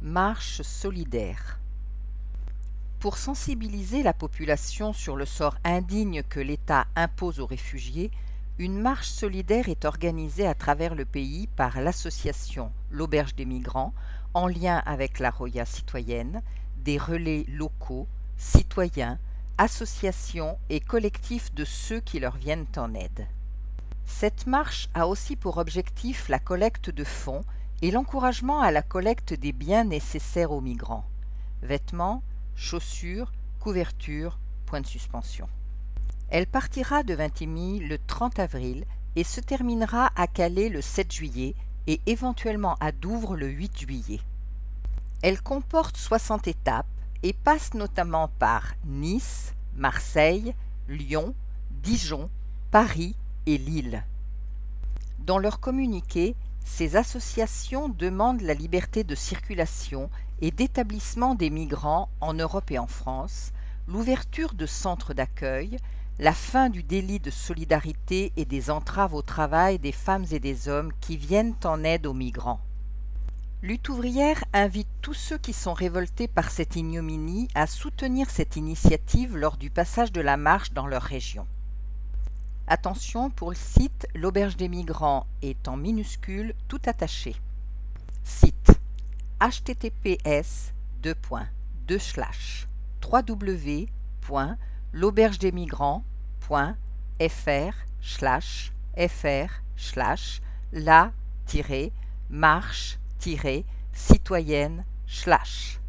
Marche solidaire. Pour sensibiliser la population sur le sort indigne que l'État impose aux réfugiés, une marche solidaire est organisée à travers le pays par l'association L'Auberge des Migrants, en lien avec la Roya citoyenne, des relais locaux, citoyens, associations et collectifs de ceux qui leur viennent en aide. Cette marche a aussi pour objectif la collecte de fonds et l'encouragement à la collecte des biens nécessaires aux migrants. Vêtements, chaussures, couvertures, point de suspension. Elle partira de Vintimille le 30 avril et se terminera à Calais le 7 juillet et éventuellement à Douvres le 8 juillet. Elle comporte 60 étapes et passe notamment par Nice, Marseille, Lyon, Dijon, Paris et Lille. Dans leur communiqué, ces associations demandent la liberté de circulation et d'établissement des migrants en Europe et en France, l'ouverture de centres d'accueil, la fin du délit de solidarité et des entraves au travail des femmes et des hommes qui viennent en aide aux migrants. Lutte ouvrière invite tous ceux qui sont révoltés par cette ignominie à soutenir cette initiative lors du passage de la marche dans leur région. Attention, pour le site, l'Auberge des Migrants est en minuscule tout attaché. Site https://www.laubergedesmigrants.fr/la-marche-citoyenne/